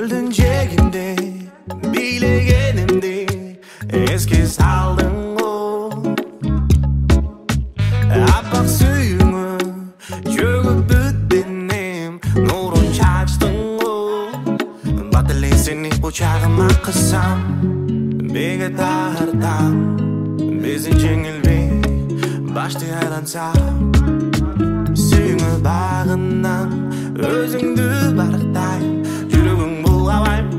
Güldün cegimde, bilegenimde esке saldың o. Аппақ сүйіңі жөгіп бүттенем, нұрын шаштың о. Батылесені құшағыма қысам, беге тартам, безін жеңілбей башты айлансам. Сүйіңі бағынан өзіңді барықтайым, жүрегің бұл алайым.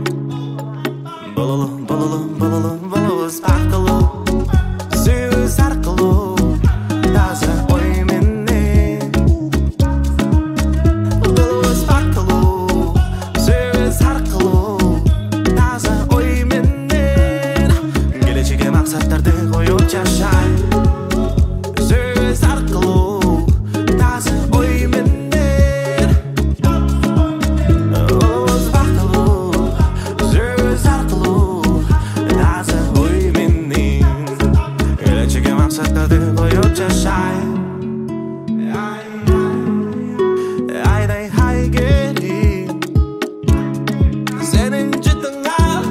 Бұлылы спақылы, сөз арқылы, таза ойменен. Бұлылы спақылы, сөз арқылы, таза ойменен. Келешекке мақсаттарды қойып жашайын, сөз арқылы, таза ойменен. Ayday hay gelin senin ciddiğine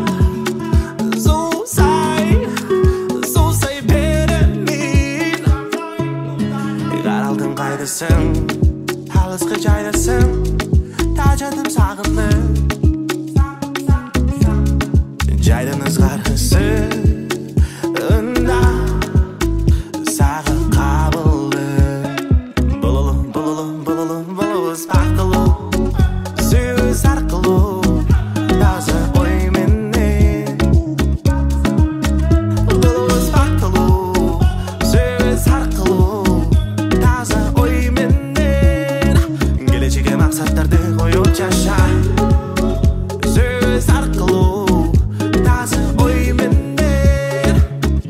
Susay beremin Qaraldın qaydasın Alысқы жайдасың Тажадым сағынып Жайдың ызғарысы Сөз арқылы, таза ойменен. Бұлылы спақылы, сөз арқылы, таза ойменен. Келешекке мақсаттарды қойып жашайын, сөз арқылы, таза ойменен.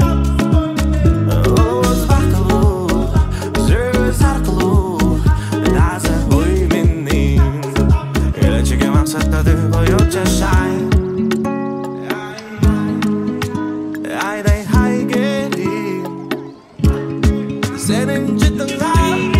Бұлылы спақылы, сөз арқылы, таза ойменен. Келешекке мақсаттарды қойып жашайын, айдай хай келин сенің жітіңе